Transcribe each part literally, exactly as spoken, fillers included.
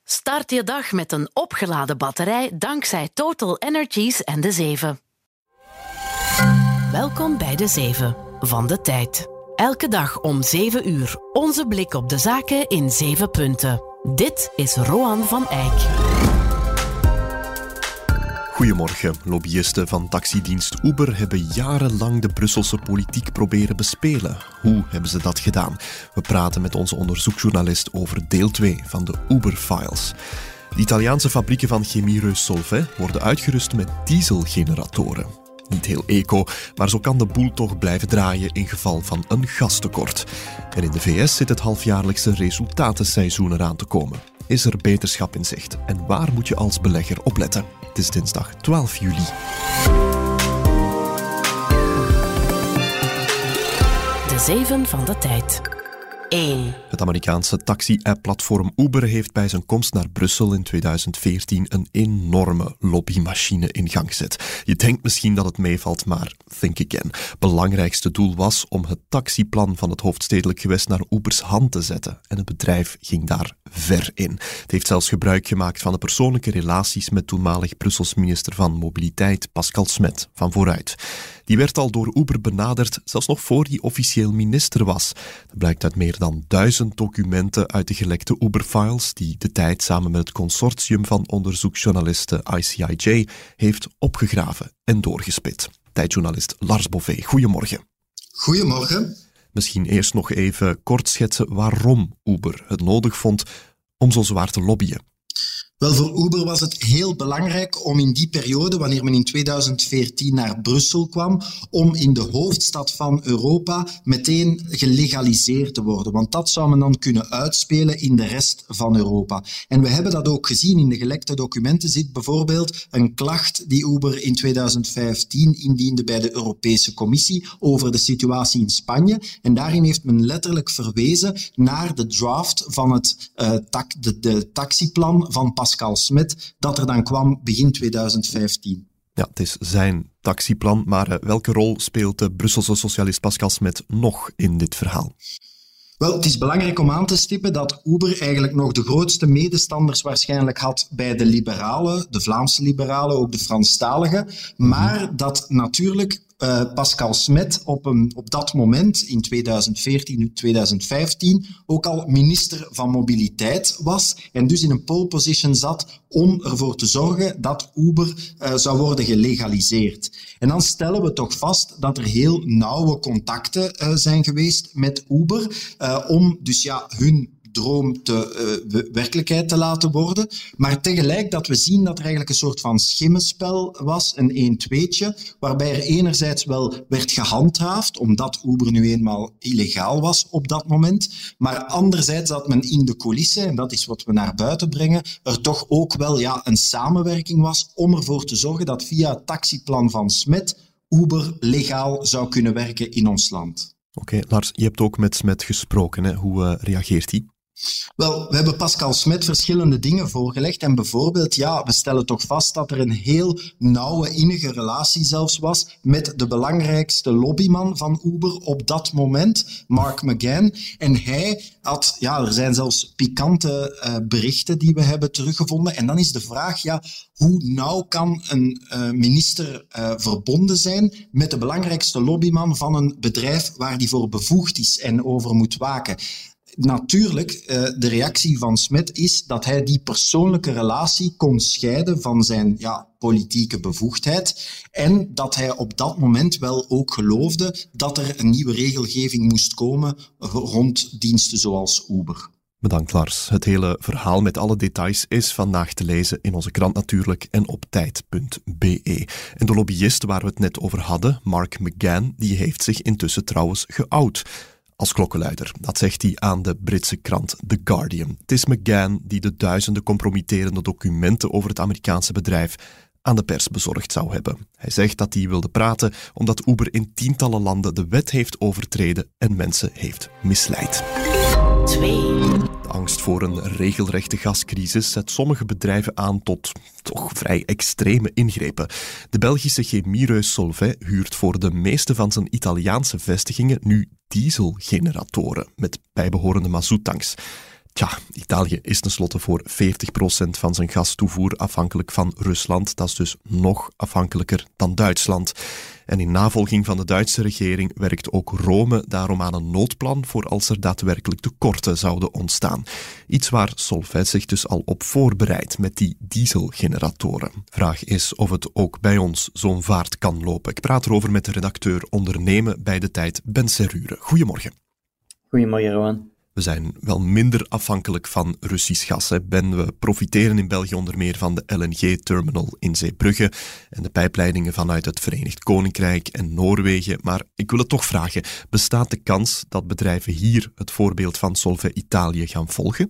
Start je dag met een opgeladen batterij dankzij Total Energies en de zeven. Welkom bij de zeven van de tijd. Elke dag om zeven uur onze blik op de zaken in zeven punten. Dit is Roan van Eyck. Goedemorgen. Lobbyisten van taxidienst Uber hebben jarenlang de Brusselse politiek proberen bespelen. Hoe hebben ze dat gedaan? We praten met onze onderzoeksjournalist over deel twee van de Uber-files. De Italiaanse fabrieken van chemiereus Solvay worden uitgerust met dieselgeneratoren. Niet heel eco, maar zo kan de boel toch blijven draaien in geval van een gastekort. En in de V S zit het halfjaarlijkse resultatenseizoen eraan te komen. Is er beterschap in zicht? En waar moet je als belegger op letten? Het is dinsdag twaalf juli. De zeven van de tijd. één. Het Amerikaanse taxi-app-platform Uber heeft bij zijn komst naar Brussel in tweeduizend veertien een enorme lobbymachine in gang gezet. Je denkt misschien dat het meevalt, maar think again. Belangrijkste doel was om het taxiplan van het hoofdstedelijk gewest naar Ubers hand te zetten. En het bedrijf ging daar ver in. Het heeft zelfs gebruik gemaakt van de persoonlijke relaties met toenmalig Brussels minister van Mobiliteit Pascal Smet van Vooruit. Die werd al door Uber benaderd, zelfs nog voor hij officieel minister was. Dat blijkt uit meer dan duizend documenten uit de gelekte Uber-files die De Tijd samen met het consortium van onderzoeksjournalisten I C I J heeft opgegraven en doorgespit. Tijdjournalist Lars Bové, goedemorgen. Goedemorgen. Misschien eerst nog even kort schetsen waarom Uber het nodig vond om zo zwaar te lobbyen. Wel, voor Uber was het heel belangrijk om in die periode, wanneer men in tweeduizend veertien naar Brussel kwam, om in de hoofdstad van Europa meteen gelegaliseerd te worden. Want dat zou men dan kunnen uitspelen in de rest van Europa. En we hebben dat ook gezien. In de gelekte documenten zit bijvoorbeeld een klacht die Uber in tweeduizend vijftien indiende bij de Europese Commissie over de situatie in Spanje. En daarin heeft men letterlijk verwezen naar de draft van het uh, ta- de, de taxiplan van Pascal Smet, dat er dan kwam begin tweeduizend vijftien. Ja, het is zijn taxiplan, maar uh, welke rol speelt de Brusselse socialist Pascal Smet nog in dit verhaal? Wel, het is belangrijk om aan te stippen dat Uber eigenlijk nog de grootste medestanders waarschijnlijk had bij de liberalen, de Vlaamse liberalen, ook de Franstaligen, maar dat natuurlijk Uh, Pascal Smet op, een, op dat moment, in tweeduizend veertien, tweeduizend vijftien, ook al minister van Mobiliteit was en dus in een pole position zat om ervoor te zorgen dat Uber uh, zou worden gelegaliseerd. En dan stellen we toch vast dat er heel nauwe contacten uh, zijn geweest met Uber, uh, om dus ja, hun droom te uh, werkelijkheid te laten worden. Maar tegelijk dat we zien dat er eigenlijk een soort van schimmenspel was, een een-tweetje, waarbij er enerzijds wel werd gehandhaafd, omdat Uber nu eenmaal illegaal was op dat moment, maar anderzijds dat men in de coulissen, en dat is wat we naar buiten brengen, er toch ook wel ja, een samenwerking was om ervoor te zorgen dat via het taxiplan van Smet Uber legaal zou kunnen werken in ons land. Oké, okay, Lars, je hebt ook met Smet gesproken. Hè? Hoe uh, reageert hij? Wel, we hebben Pascal Smet verschillende dingen voorgelegd en bijvoorbeeld, ja, we stellen toch vast dat er een heel nauwe, innige relatie zelfs was met de belangrijkste lobbyman van Uber op dat moment, Mark McGann. En hij had, ja, er zijn zelfs pikante uh, berichten die we hebben teruggevonden. En dan is de vraag, ja, hoe nauw kan een uh, minister uh, verbonden zijn met de belangrijkste lobbyman van een bedrijf waar die voor bevoegd is en over moet waken? Natuurlijk, de reactie van Smet is dat hij die persoonlijke relatie kon scheiden van zijn ja, politieke bevoegdheid en dat hij op dat moment wel ook geloofde dat er een nieuwe regelgeving moest komen rond diensten zoals Uber. Bedankt Lars. Het hele verhaal met alle details is vandaag te lezen in onze krant natuurlijk en op tijd punt b e. En de lobbyist waar we het net over hadden, Mark McGann, die heeft zich intussen trouwens geout als klokkenluider. Dat zegt hij aan de Britse krant The Guardian. Het is McGann die de duizenden compromitterende documenten over het Amerikaanse bedrijf aan de pers bezorgd zou hebben. Hij zegt dat hij wilde praten omdat Uber in tientallen landen de wet heeft overtreden en mensen heeft misleid. twee. De angst voor een regelrechte gascrisis zet sommige bedrijven aan tot toch vrij extreme ingrepen. De Belgische chemiereus Solvay huurt voor de meeste van zijn Italiaanse vestigingen nu dieselgeneratoren met bijbehorende mazoettanks. Tja, Italië is tenslotte voor veertig procent van zijn gastoevoer afhankelijk van Rusland. Dat is dus nog afhankelijker dan Duitsland. En in navolging van de Duitse regering werkt ook Rome daarom aan een noodplan voor als er daadwerkelijk tekorten zouden ontstaan. Iets waar Solvay zich dus al op voorbereidt met die dieselgeneratoren. Vraag is of het ook bij ons zo'n vaart kan lopen. Ik praat erover met de redacteur ondernemen bij De Tijd, Ben Serure. Goedemorgen. Goedemorgen, Rowan. We zijn wel minder afhankelijk van Russisch gas. Hè. Ben, we profiteren in België onder meer van de L N G-terminal in Zeebrugge en de pijpleidingen vanuit het Verenigd Koninkrijk en Noorwegen. Maar ik wil het toch vragen, bestaat de kans dat bedrijven hier het voorbeeld van Solvay Italië gaan volgen?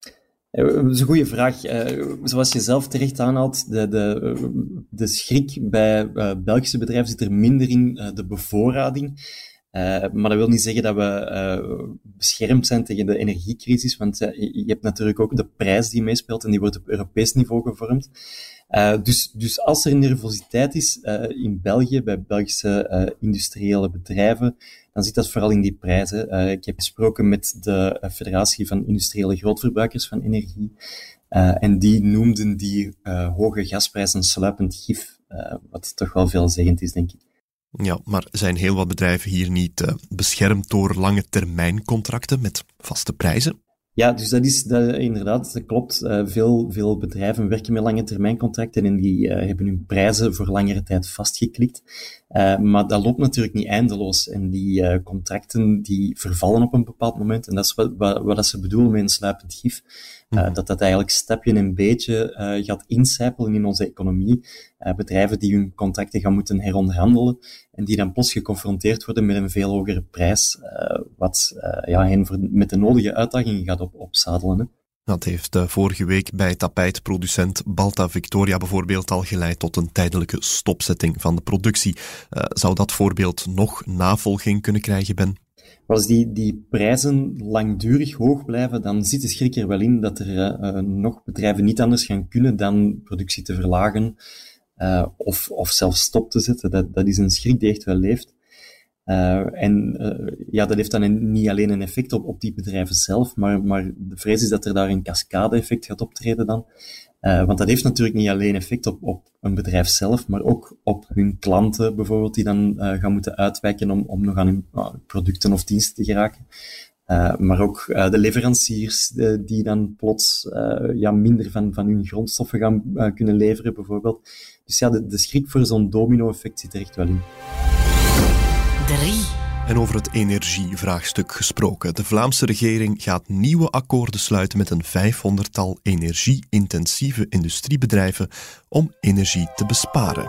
Dat is een goede vraag. Uh, zoals je zelf terecht aanhaalt, de, de, de schrik bij uh, Belgische bedrijven zit er minder in uh, de bevoorrading. Uh, maar dat wil niet zeggen dat we uh, beschermd zijn tegen de energiecrisis, want uh, je hebt natuurlijk ook de prijs die meespeelt en die wordt op Europees niveau gevormd. Uh, dus, dus als er nervositeit is uh, in België, bij Belgische uh, industriële bedrijven, dan zit dat vooral in die prijzen. Uh, ik heb gesproken met de uh, Federatie van Industriële Grootverbruikers van Energie uh, en die noemden die uh, hoge gasprijzen sluipend gif, uh, wat toch wel veelzeggend is, denk ik. Ja, maar zijn heel wat bedrijven hier niet uh, beschermd door lange termijncontracten met vaste prijzen? Ja, dus dat is dat, inderdaad, dat klopt. Uh, veel, veel bedrijven werken met lange termijncontracten en die uh, hebben hun prijzen voor langere tijd vastgeklikt. Uh, maar dat loopt natuurlijk niet eindeloos en die uh, contracten die vervallen op een bepaald moment en dat is wat, wat, wat ze bedoelen met een sluipend gif. Uh, dat dat eigenlijk stapje een beetje uh, gaat incijpelen in onze economie. Uh, bedrijven die hun contracten gaan moeten heronderhandelen en die dan plots geconfronteerd worden met een veel hogere prijs, uh, wat uh, ja, hen voor, met de nodige uitdagingen gaat op, opzadelen. Hè. Dat heeft uh, vorige week bij tapijtproducent Balta Victoria bijvoorbeeld al geleid tot een tijdelijke stopzetting van de productie. Uh, zou dat voorbeeld nog navolging kunnen krijgen, Ben? Als die, die prijzen langdurig hoog blijven, dan zit de schrik er wel in dat er uh, nog bedrijven niet anders gaan kunnen dan productie te verlagen uh, of, of zelfs stop te zetten. Dat, dat is een schrik die echt wel leeft. Uh, en uh, ja, dat heeft dan een, niet alleen een effect op, op die bedrijven zelf, maar, maar de vrees is dat er daar een cascade-effect gaat optreden dan. Uh, want dat heeft natuurlijk niet alleen effect op, op een bedrijf zelf, maar ook op hun klanten bijvoorbeeld, die dan uh, gaan moeten uitwijken om, om nog aan hun uh, producten of diensten te geraken. Uh, maar ook uh, de leveranciers uh, die dan plots uh, ja, minder van, van hun grondstoffen gaan uh, kunnen leveren bijvoorbeeld. Dus ja, de, de schrik voor zo'n domino-effect zit er echt wel in. drie. En over het energievraagstuk gesproken. De Vlaamse regering gaat nieuwe akkoorden sluiten met een vijfhonderdtal energie-intensieve industriebedrijven om energie te besparen.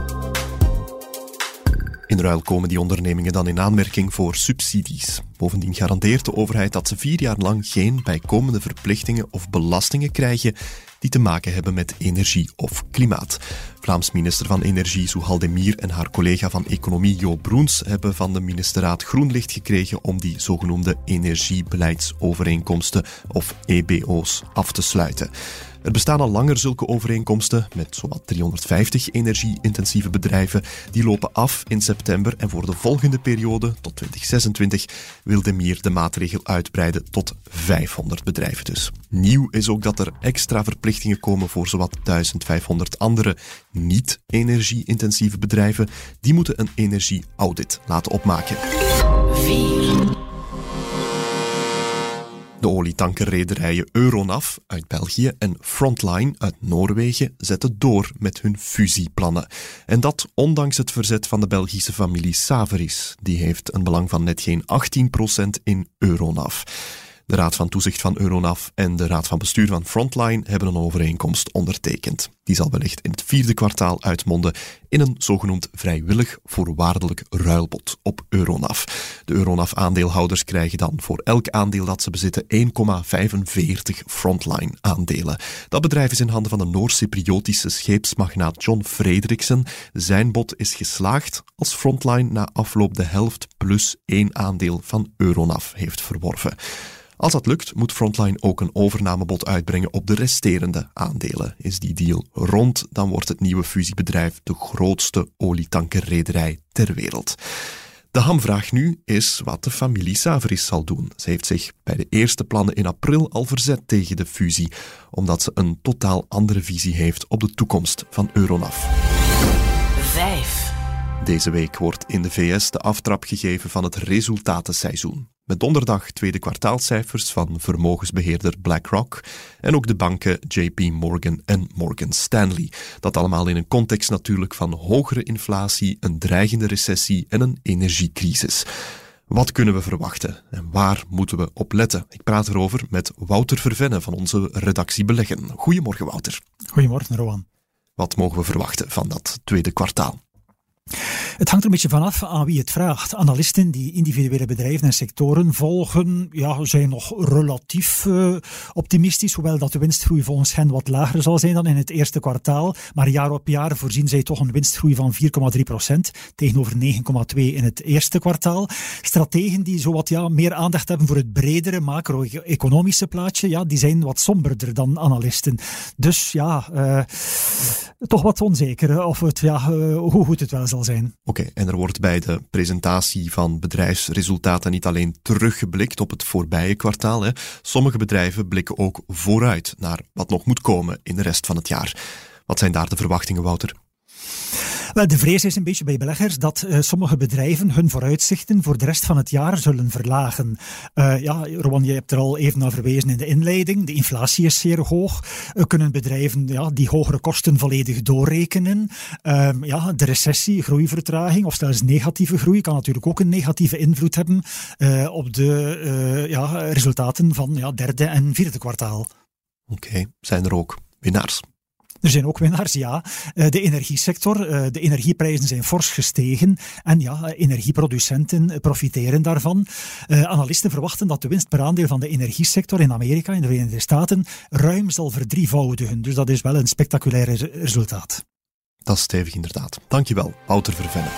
In ruil komen die ondernemingen dan in aanmerking voor subsidies. Bovendien garandeert de overheid dat ze vier jaar lang geen bijkomende verplichtingen of belastingen krijgen die te maken hebben met energie of klimaat. Vlaams minister van Energie Zuhal Demir en haar collega van Economie Jo Broens hebben van de ministerraad groen licht gekregen om die zogenoemde energiebeleidsovereenkomsten of E B O's af te sluiten. Er bestaan al langer zulke overeenkomsten met zowat driehonderdvijftig energie-intensieve bedrijven. Die lopen af in september en voor de volgende periode, tot twintig zesentwintig, wil Demir de maatregel uitbreiden tot vijfhonderd bedrijven dus. Nieuw is ook dat er extra verplichtingen komen voor zowat duizend vijfhonderd andere niet-energie-intensieve bedrijven. Die moeten een energieaudit laten opmaken. vier. De olietankerrederijen Euronav uit België en Frontline uit Noorwegen zetten door met hun fusieplannen. En dat ondanks het verzet van de Belgische familie Saveris. Die heeft een belang van net geen achttien procent in Euronav. De Raad van Toezicht van Euronav en de Raad van Bestuur van Frontline hebben een overeenkomst ondertekend. Die zal wellicht in het vierde kwartaal uitmonden in een zogenoemd vrijwillig voorwaardelijk ruilbod op Euronav. De Euronav-aandeelhouders krijgen dan voor elk aandeel dat ze bezitten één komma vijfenveertig Frontline-aandelen. Dat bedrijf is in handen van de Noord-Cypriotische scheepsmagnaat John Frederiksen. Zijn bod is geslaagd als Frontline na afloop de helft plus één aandeel van Euronav heeft verworven. Als dat lukt, moet Frontline ook een overnamebod uitbrengen op de resterende aandelen. Is die deal rond, dan wordt het nieuwe fusiebedrijf de grootste olietankerrederij ter wereld. De hamvraag nu is wat de familie Saveris zal doen. Ze heeft zich bij de eerste plannen in april al verzet tegen de fusie, omdat ze een totaal andere visie heeft op de toekomst van Euronav. vijf. Deze week wordt in de V S de aftrap gegeven van het resultatenseizoen. Met donderdag tweede kwartaalcijfers van vermogensbeheerder BlackRock en ook de banken J P Morgan en Morgan Stanley. Dat allemaal in een context natuurlijk van hogere inflatie, een dreigende recessie en een energiecrisis. Wat kunnen we verwachten en waar moeten we op letten? Ik praat erover met Wouter Vervenne van onze redactie Beleggen. Goedemorgen, Wouter. Goedemorgen, Rowan. Wat mogen we verwachten van dat tweede kwartaal? Het hangt er een beetje vanaf aan wie het vraagt. Analisten die individuele bedrijven en sectoren volgen, ja, zijn nog relatief uh, optimistisch, hoewel dat de winstgroei volgens hen wat lager zal zijn dan in het eerste kwartaal. Maar jaar op jaar voorzien zij toch een winstgroei van vier komma drie procent tegenover negen komma twee in het eerste kwartaal. Strategen die zowat ja, meer aandacht hebben voor het bredere macro-economische plaatje, ja, die zijn wat somberder dan analisten. Dus ja, uh, toch wat onzeker of het, ja, uh, hoe goed het wel zal zijn. Oké, okay, en er wordt bij de presentatie van bedrijfsresultaten niet alleen teruggeblikt op het voorbije kwartaal. Hè. Sommige bedrijven blikken ook vooruit naar wat nog moet komen in de rest van het jaar. Wat zijn daar de verwachtingen, Wouter? Wel, de vrees is een beetje bij beleggers dat uh, sommige bedrijven hun vooruitzichten voor de rest van het jaar zullen verlagen. Uh, ja, Rowan, je hebt er al even naar verwezen in de inleiding. De inflatie is zeer hoog. Uh, kunnen bedrijven ja, die hogere kosten volledig doorrekenen? Uh, ja, de recessie, groeivertraging of zelfs negatieve groei kan natuurlijk ook een negatieve invloed hebben uh, op de uh, ja, resultaten van ja, derde en vierde kwartaal. Oké, okay. Zijn er ook winnaars? Er zijn ook winnaars, ja. De energiesector, de energieprijzen zijn fors gestegen en ja, energieproducenten profiteren daarvan. Uh, analisten verwachten dat de winst per aandeel van de energiesector in Amerika, in de Verenigde Staten, ruim zal verdrievoudigen. Dus dat is wel een spectaculair resultaat. Dat is stevig inderdaad. Dankjewel, Wouter Vervenne.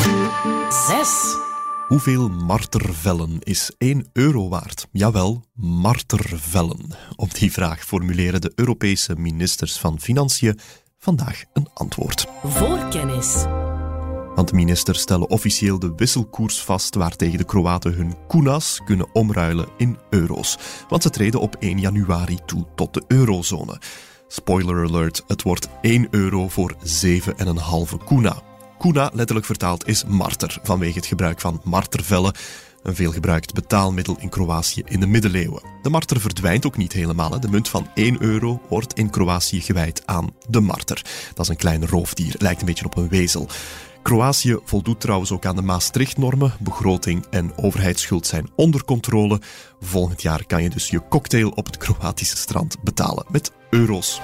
zes. Hoeveel martervellen is één euro waard? Jawel, martervellen. Op die vraag formuleren de Europese ministers van Financiën vandaag een antwoord. Voorkennis. Want de ministers stellen officieel de wisselkoers vast waartegen de Kroaten hun kunas kunnen omruilen in euro's. Want ze treden op één januari toe tot de eurozone. Spoiler alert, het wordt één euro voor zeven komma vijf kuna. Kuna, letterlijk vertaald, is marter, vanwege het gebruik van martervellen, een veelgebruikt betaalmiddel in Kroatië in de middeleeuwen. De marter verdwijnt ook niet helemaal. De munt van één euro wordt in Kroatië gewijd aan de marter. Dat is een klein roofdier, lijkt een beetje op een wezel. Kroatië voldoet trouwens ook aan de Maastricht-normen. Begroting en overheidsschuld zijn onder controle. Volgend jaar kan je dus je cocktail op het Kroatische strand betalen met euro's.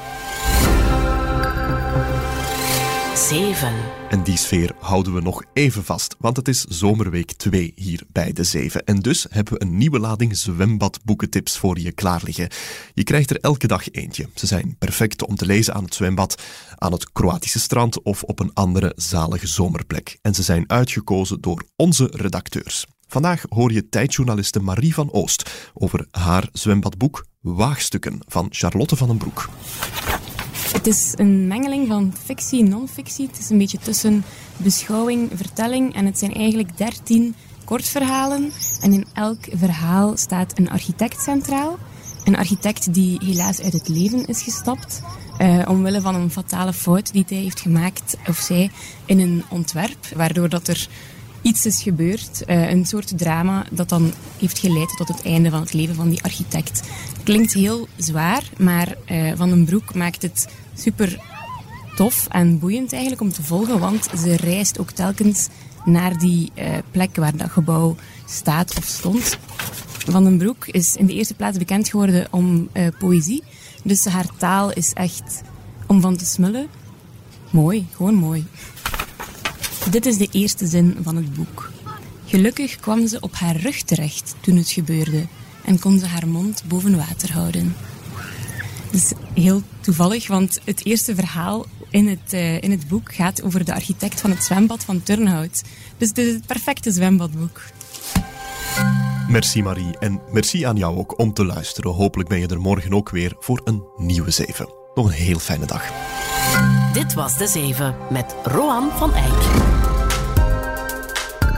zeven. En die sfeer houden we nog even vast, want het is zomerweek twee hier bij de zeven. En dus hebben we een nieuwe lading zwembadboekentips voor je klaar liggen. Je krijgt er elke dag eentje. Ze zijn perfect om te lezen aan het zwembad, aan het Kroatische strand of op een andere zalige zomerplek. En ze zijn uitgekozen door onze redacteurs. Vandaag hoor je tijdjournaliste Marie van Oost over haar zwembadboek Waagstukken van Charlotte van den Broek. Het is een mengeling van fictie en non-fictie. Het is een beetje tussen beschouwing, vertelling en het zijn eigenlijk dertien kortverhalen. En in elk verhaal staat een architect centraal. Een architect die helaas uit het leven is gestapt. Uh, omwille van een fatale fout die hij heeft gemaakt, of zij, in een ontwerp. Waardoor dat er iets is gebeurd. Uh, een soort drama dat dan heeft geleid tot het einde van het leven van die architect. Klinkt heel zwaar, maar uh, Van den Broek maakt het super tof en boeiend eigenlijk om te volgen, want ze reist ook telkens naar die uh, plek waar dat gebouw staat of stond. Van den Broek is in de eerste plaats bekend geworden om uh, poëzie, dus haar taal is echt om van te smullen. Mooi, gewoon mooi. Dit is de eerste zin van het boek. Gelukkig kwam ze op haar rug terecht toen het gebeurde en kon ze haar mond boven water houden. Dat is heel toevallig, want het eerste verhaal in het, uh, in het boek gaat over de architect van het zwembad van Turnhout. Dus het is het perfecte zwembadboek. Merci Marie en merci aan jou ook om te luisteren. Hopelijk ben je er morgen ook weer voor een nieuwe zeven. Nog een heel fijne dag. Dit was de zeven met Roan van Eyck.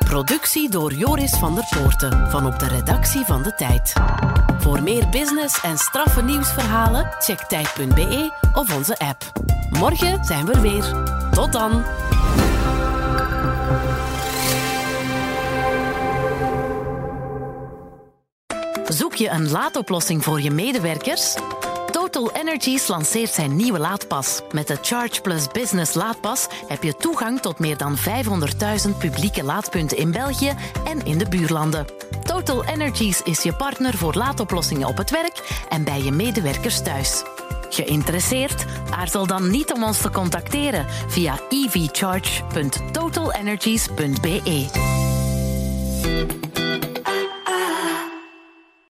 productie door Joris van der Poorten van op de redactie van De Tijd. Voor meer business en straffe nieuwsverhalen, check tijd punt b e of onze app. Morgen zijn we er weer. Tot dan! Zoek je een laadoplossing voor je medewerkers? Total Energies lanceert zijn nieuwe laadpas. Met de Charge Plus Business laadpas heb je toegang tot meer dan vijfhonderdduizend publieke laadpunten in België en in de buurlanden. Total Energies is je partner voor laadoplossingen op het werk en bij je medewerkers thuis. Geïnteresseerd? Aarzel dan niet om ons te contacteren via e v charge punt total energies punt b e.